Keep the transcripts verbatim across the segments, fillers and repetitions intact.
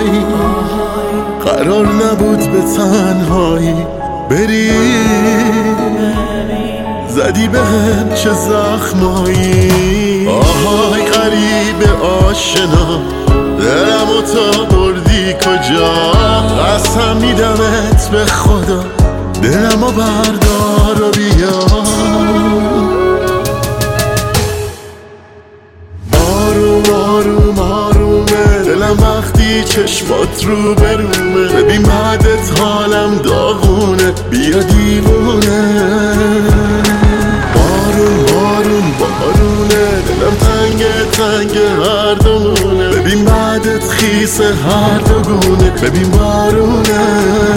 آهای قرار نبود به تنهایی بری، زدی به هم چه زخمایی. آهای غریب آشنا دلمو تا بردی کجا، قسم میدمت به خدا دلمو بردار و بیا. آروم آروم آرومه دلم وقتی چشمات رو برومه، ببین بعدت حالم داغونه بیا دیوونه. بارون بارون بارونه دلم تنگ تنگ هر دومونه، ببین بعدت خیس هر دوگونه ببین بارونه.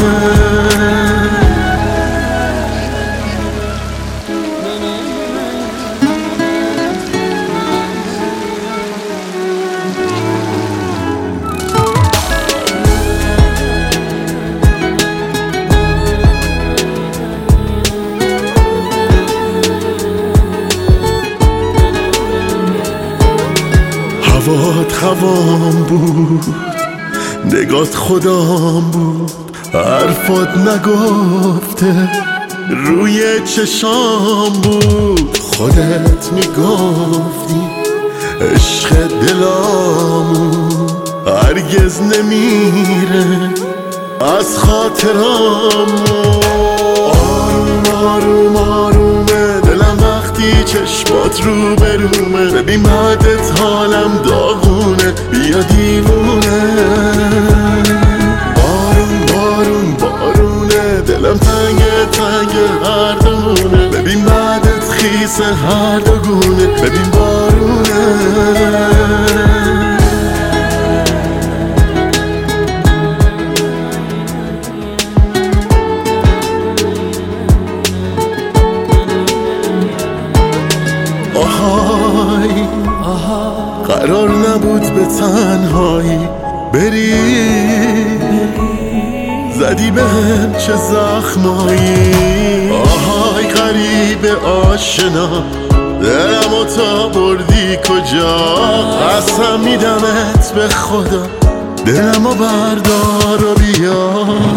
هوات هوام بود، نگات خدام بود، حرفات نگفته روی چشام بود. خودت میگفتی عشق دلامون هرگز نمیره از خاطرامون. آروم آروم آرومه دلم وقتی چشمات رو برومه، ببین بعدت حالم داغونه بیا دیوونه. بارون بارون بارونه دلم تنگ تنگ هر دومونه، ببین بعدت خیس هر دوگونه ببین بارونه. آهای قرار نبود به تنهایی بری، زدی به هم چه زخمایی. آهای غریب آشنا دلمو تا بردی کجا، قسم میدمت به خدا دلمو بردار و بیا.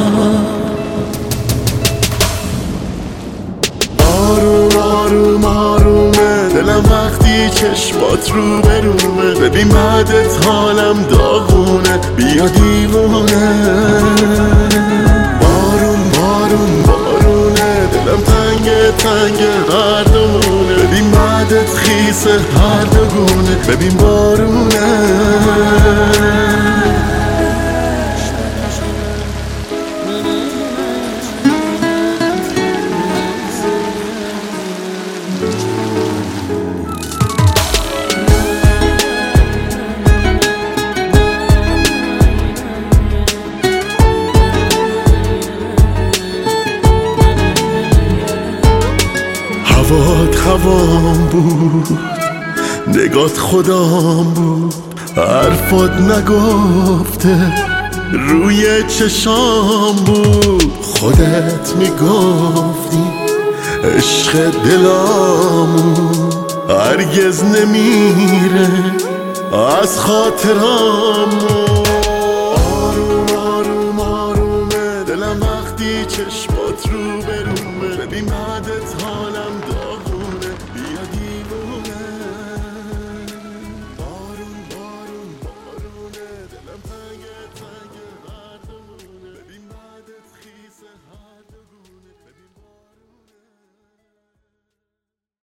آروم آروم آرومه دلم وقتی چشمات رو برومه، ببین بعدت حالم داغونه بیا دیوونه. بارون بارون بارونه دلم تنگ تنگ هر دومونه، ببین بعدت خیس هر دوگونه ببین بارونه. هوات هوام بود، نگات خدام بود، حرفات نگفته روی چشام بود. خودت میگفتی عشق دلامون هرگز نمیره از خاطرامون. آروم آروم آرومه دلم وقتی چشمات رو برومه، ببین بعدت